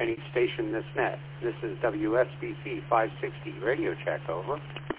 any station this net. This is WSBC 560 radio check, over.